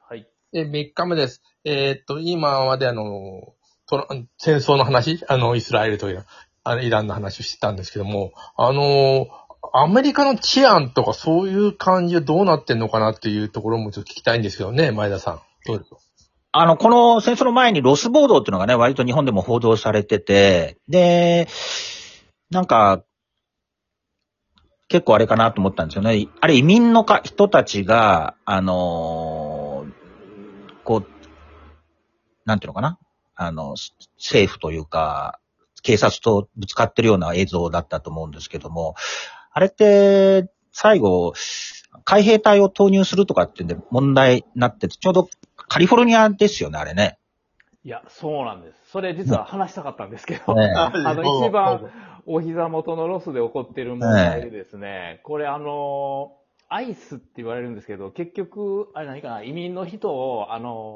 はい。 3日目です。今まで戦争の話、イスラエルとイランの話をしてたんですけども、アメリカの治安とかそういう感じでどうなってんのかなっていうところもちょっと聞きたいんですけどね、前田さん。どうですか？ この戦争の前にロス暴動っていうのがね、割と日本でも報道されてて、で、なんか、結構あれかなと思ったんですよね。あれ移民の人たちが、こう、なんていうのかな政府というか、警察とぶつかってるような映像だったと思うんですけども、あれって、最後、海兵隊を投入するとかってんで問題になってて、ちょうどカリフォルニアですよね、あれね。 いや、そうなんです。それ実は話したかったんですけど、 ね一番お膝元のロスで起こっている問題でですね、これアイスって言われるんですけど、結局、あれ何かな、移民の人を、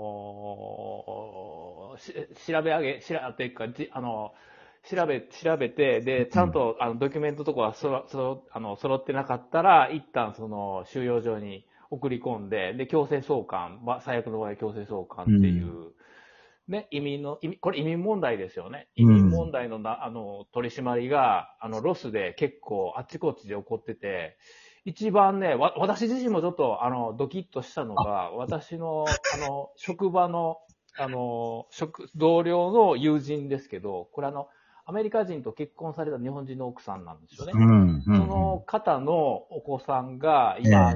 調べ上げ、っていうか、調べて、で、ちゃんと、ドキュメントとかは揃ってなかったら、一旦収容所に送り込んで、で、強制送還、最悪の場合強制送還っていう、ね、これ移民問題ですよね。移民問題の取り締まりが、ロスで結構あっちこっちで起こってて、一番ね、私自身もちょっと、ドキッとしたのが、私の、職場の、同僚の友人ですけど、これアメリカ人と結婚された日本人の奥さんなんですよね。その方のお子さんが、今、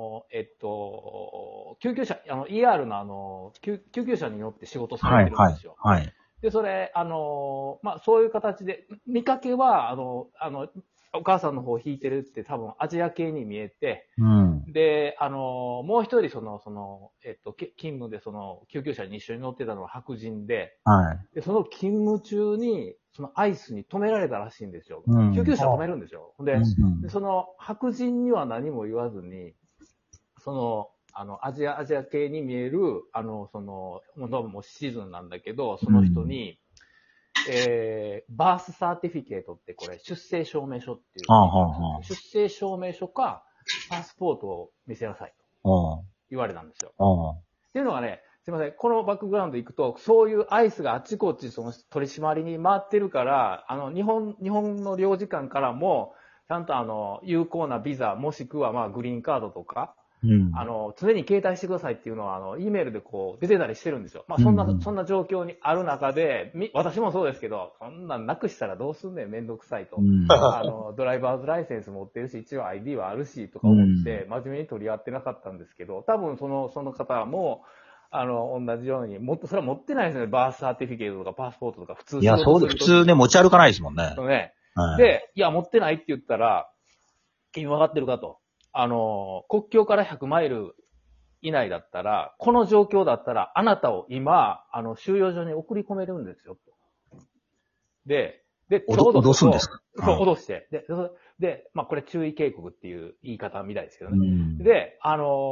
救急車、ER の救急車に乗って仕事されてるんですよ。 はい。 で、それ、そういう形で、見かけは、お母さんの方を引いてるって多分アジア系に見えて、で、もう一人勤務で救急車に一緒に乗ってたのは白人で、で、その勤務中に、アイスに止められたらしいんですよ。救急車止めるんですよ。で、その白人には何も言わずに、アジア系に見える、もうシーズンなんだけど、その人に、バースサーティフィケートってこれ、出生証明書っていう。出生証明書か、パスポートを見せなさいと言われたんですよ。っていうのがね、すいません、このバックグラウンド行くと、そういうアイスがあっちこっち取り締まりに回ってるから、日本の領事館からも、ちゃんと有効なビザ、もしくはグリーンカードとか、常に携帯してくださいっていうのは、E メールで出てたりしてるんですよ。そんな状況にある中で、私もそうですけど、そんなんなくしたらどうすんねん、めんどくさいと。ドライバーズライセンス持ってるし、一応 ID はあるし、とか思って、真面目に取り合ってなかったんですけど、多分その方も、同じように、それは持ってないですね。バースサーティフィケートとかパスポートとか、普通。 いや、そうで、普通ね、持ち歩かないですもんね。 ね。で、いや、持ってないって言ったら、君分かってるかと。国境から100マイル以内だったら、この状況だったら、あなたを今、収容所に送り込めるんですよ。で、ちょうど脅すんですか？ そう、脅して。で、これ注意警告っていう言い方みたいですけどね。で、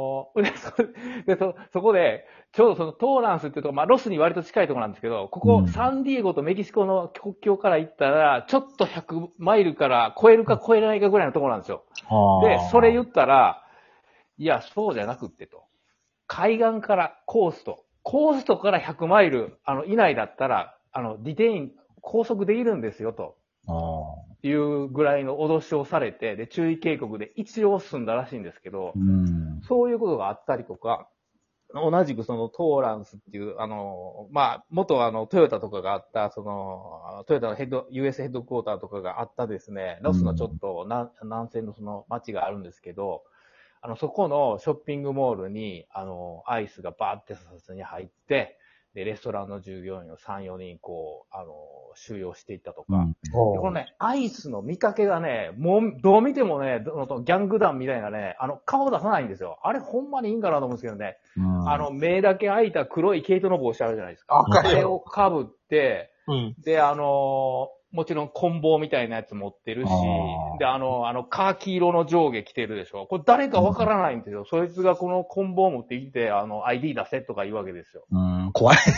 そこで、ちょうどそのトーランスっていうところ、ロスに割と近いところなんですけど、ここ、サンディエゴとメキシコの国境から行ったら、ちょっと100マイルから超えるか超えないかぐらいのところなんですよ。で、それ言ったら、いや、そうじゃなくってと。海岸からコーストから100マイル、以内だったら、ディテイン、拘束できるんですよ、と。いうぐらいの脅しをされて、で、注意警告で一応済んだらしいんですけど、そういうことがあったりとか、同じくそのトーランスっていう、元トヨタとかがあった、トヨタのUS ヘッドクォーターとかがあったですね、ロスのちょっと南西のその街があるんですけど、そこのショッピングモールに、アイスがバーって査察に入って、で、レストランの従業員を3、4人収容していったとか。でこのね、アイスの見かけがね、もう、どう見てもね、ギャング団みたいなね、顔出さないんですよ。あれほんまにいいんかなと思うんですけどね。目だけ開いた黒い毛糸の帽子あるじゃないですか。あれを被って、で、もちろん棍棒みたいなやつ持ってるし、で、カーキ色の上下着てるでしょ。これ誰かわからないんですよ。そいつがこの棍棒を持ってきて、ID 出せとか言うわけですよ。 怖い。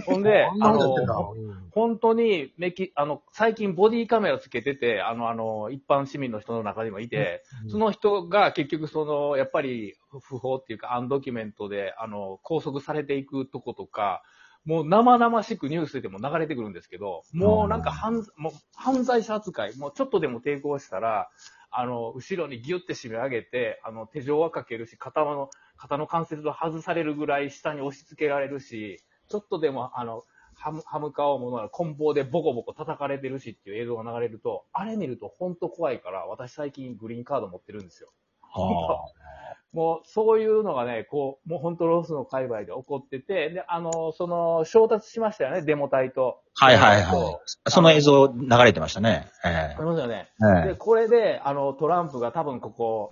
ほんで、 なんだってんだ。 本当に最近ボディカメラつけてて、一般市民の人の中にもいて、その人が結局やっぱり不法っていうかアンドキュメントで、拘束されていくとことか、もう生々しくニュースでも流れてくるんですけど、もうなんかもう犯罪者扱い、もうちょっとでも抵抗したら、後ろにギュッて締め上げて、手錠はかけるし、肩の関節を外されるぐらい下に押し付けられるし、ちょっとでも、歯向かおうものなら棍棒でボコボコ叩かれてるしっていう映像が流れると、あれ見ると本当怖いから、私最近グリーンカード持ってるんですよ。もう、そういうのがね、もう本当ロスの界隈で起こってて、で、衝突しましたよね、デモ隊と。 はいはいはい。その映像流れてましたね。 ありますよね。で、これで、トランプが多分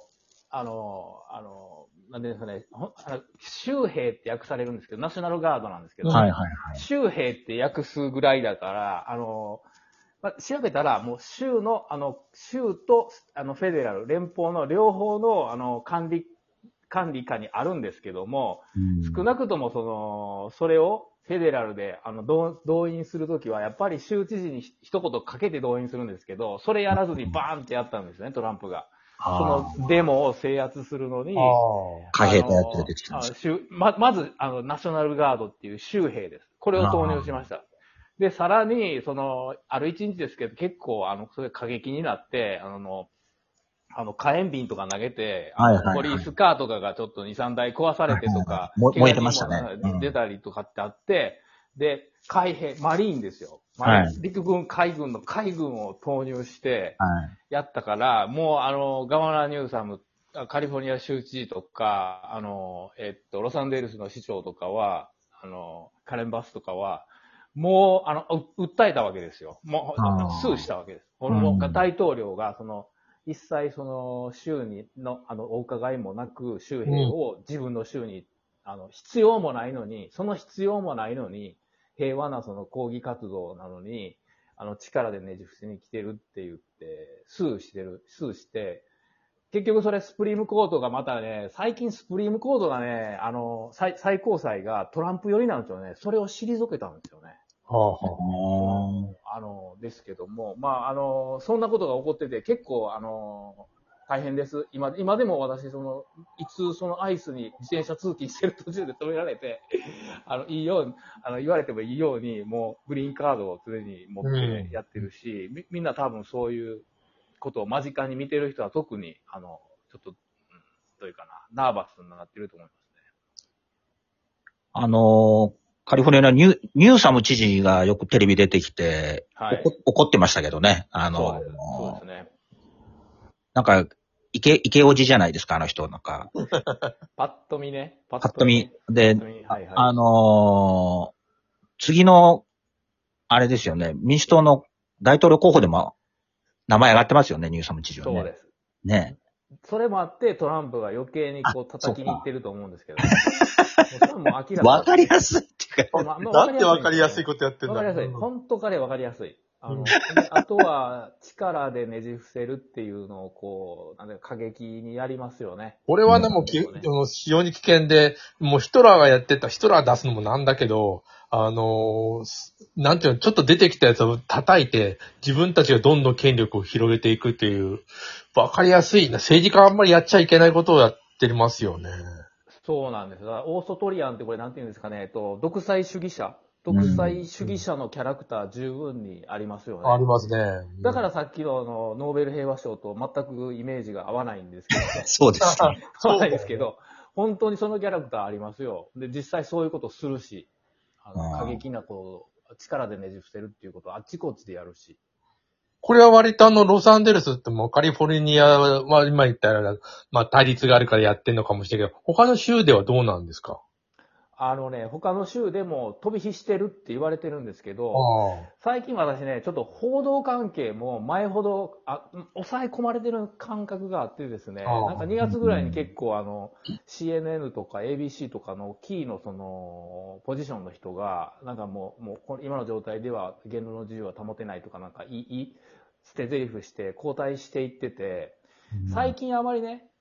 なんていうんですかね、州兵って訳されるんですけど、ナショナルガードなんですけど、 はいはいはい。 州兵って訳すぐらいだから、調べたら、もう州と、フェデラル、連邦の両方の、管理下にあるんですけども、少なくともそれをフェデラルで、動員するときは、やっぱり州知事に一言かけて動員するんですけど、それやらずにバーンってやったんですね、トランプが。そのデモを制圧するのに、 貨幣とやって出てきたんですまず、ナショナルガードっていう州兵です。これを投入しました。で、さらに、ある一日ですけど、結構、それ過激になって、火炎瓶とか投げて、ポリースカーとかがちょっと2、3台壊されてとか、 燃えてましたね。 出たりとかってあって、で、マリーンですよ。陸軍、海軍を投入して、やったから、もうガバナー・ニューサム、カリフォルニア州知事とか、ロサンゼルスの市長とかは、カレンバスとかは、もう、訴えたわけですよ。もう、スーしたわけです。大統領が、一切州の、お伺いもなく、州兵を自分の州に、必要もないのに、平和な抗議活動なのに、力でねじ伏せに来てるって言って、スーして、結局それスプリームコートがまたね、最近スプリームコートがね、最高裁がトランプ寄りなんですよね。それを退けたんですよね。ですけども、そんなことが起こってて、結構、大変です。今でも私、いつアイスに自転車通勤してる途中で止められて、言われてもいいように、もうグリーンカードを常に持ってやってるし、みんな多分そういうことを間近に見てる人は特に、ちょっと、というかな、ナーバスになってると思いますね。 カリフォルニアのニューサム知事がよくテレビ出てきて、怒ってましたけどね。 そうですね。 なんか、イケオジじゃないですか、あの人、なんか。 パッと見ね。 パッと見。で、 はい、 次の、あれですよね、民主党の大統領候補でも名前上がってますよね、ニューサム知事はね。 そうです。 ね。 それもあって、トランプが余計に叩きに行ってると思うんですけど。 わかりやすいっていうか。 なんてわかりやすいことやってんだ。 わかりやすい。本当彼わかりやすい。あとは、力でねじ伏せるっていうのを過激にやりますよね。 これはね、もう非常に危険で、もうヒトラーがやってた、ヒトラー出すのもなんだけど、なんていうの、ちょっと出てきたやつを叩いて、自分たちがどんどん権力を広げていくっていう、わかりやすいな。政治家あんまりやっちゃいけないことをやってますよね。 そうなんです。オーソトリアンってこれなんて言うんですかね、独裁主義者のキャラクター十分にありますよね。 ありますね。 だからさっきのノーベル平和賞と全くイメージが合わないんですけど。 そうですね。 合わないですけど、本当にそのキャラクターありますよ。で、実際そういうことするし、過激な力でねじ伏せるっていうことをあっちこっちでやるし。 これは割とロサンゼルスってもうカリフォルニアは今言ったら、対立があるからやってんのかもしれないけど、他の州ではどうなんですか？ 他の州でも飛び火してるって言われてるんですけど、最近私ね、ちょっと報道関係も前ほど、抑え込まれてる感覚があってですね、なんか2月ぐらいに結構CNN とか ABC とかのキーのポジションの人が、なんかもう今の状態では言論の自由は保てないとかなんか捨て台詞して交代していってて、最近あまりね、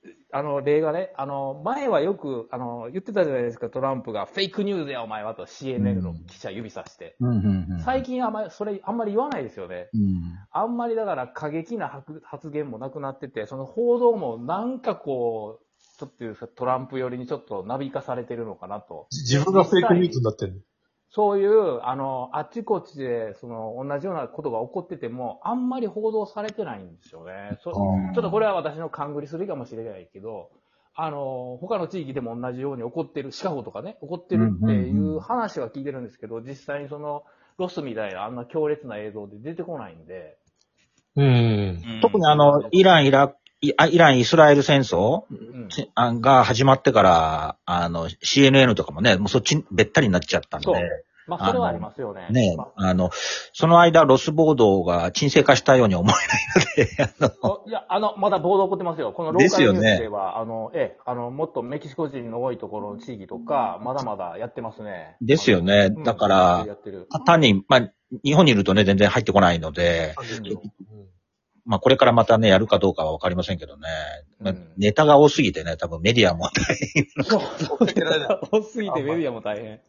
例がね、前はよく、言ってたじゃないですか、トランプが、フェイクニュースや、お前はと CNN の記者指さして。最近それあんまり言わないですよね。あんまりだから過激な発言もなくなってて、その報道もなんかこう、ちょっというかトランプ寄りにちょっとナビ化されてるのかなと。 自分がフェイクニュースになってる。 そういう、あっちこっちで、同じようなことが起こってても、あんまり報道されてないんですよね。ちょっとこれは私の勘繰りするかもしれないけど、他の地域でも同じように起こってる、シカゴとかね、起こってるっていう話は聞いてるんですけど、実際にロスみたいなあんな強烈な映像で出てこないんで。 特にイラン・イスラエル戦争、が始まってから、CNN とかもね、もうそっちべったりになっちゃったんで。 まあ、それはありますよね。 ね、その間、ロス暴動が沈静化したように思えないので、 いや、まだ暴動起こってますよ。このローカルニュースでは、もっとメキシコ人の多いところの地域とか、まだまだやってますね。 ですよね。だから、単に、まあ、日本にいるとね、全然入ってこないので、まあ、これからまたね、やるかどうかはわかりませんけどね。ネタが多すぎてね、多分メディアも大変。 多すぎてメディアも大変。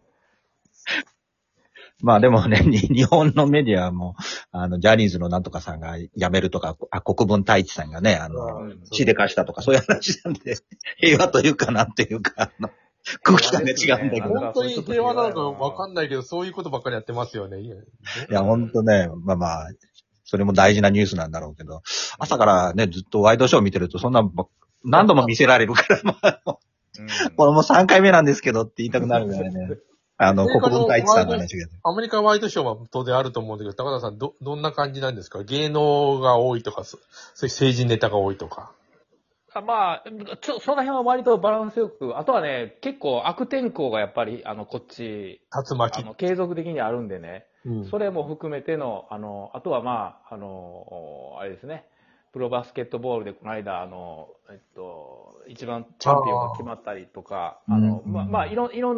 まあでもね、日本のメディアも、ジャニーズのなんとかさんが辞めるとか、国分太一さんがね、血で貸したとか、そういう話なんで、平和というかなんていうか、空気感が違うんだけど。 本当に平和なのかわかんないけど、そういうことばっかりやってますよね。いや、本当ね、まあ、それも大事なニュースなんだろうけど、朝からね、ずっとワイドショー見てると、そんな、何度も見せられるから、これもう3回目なんですけどって言いたくなるぐらいね。国分太一さんの話が。 アメリカワイドショーは当然あると思うんだけど、高田さん、どんな感じなんですか？芸能が多いとか、そういう政治ネタが多いとか。 まあ、その辺は割とバランスよく、あとはね、結構悪天候がやっぱり、こっち、 竜巻。 継続的にあるんでね、それも含めての、あとはまあ、あれですね、プロバスケットボールでこの間、一番チャンピオンが決まったりとか、まあ、いろんな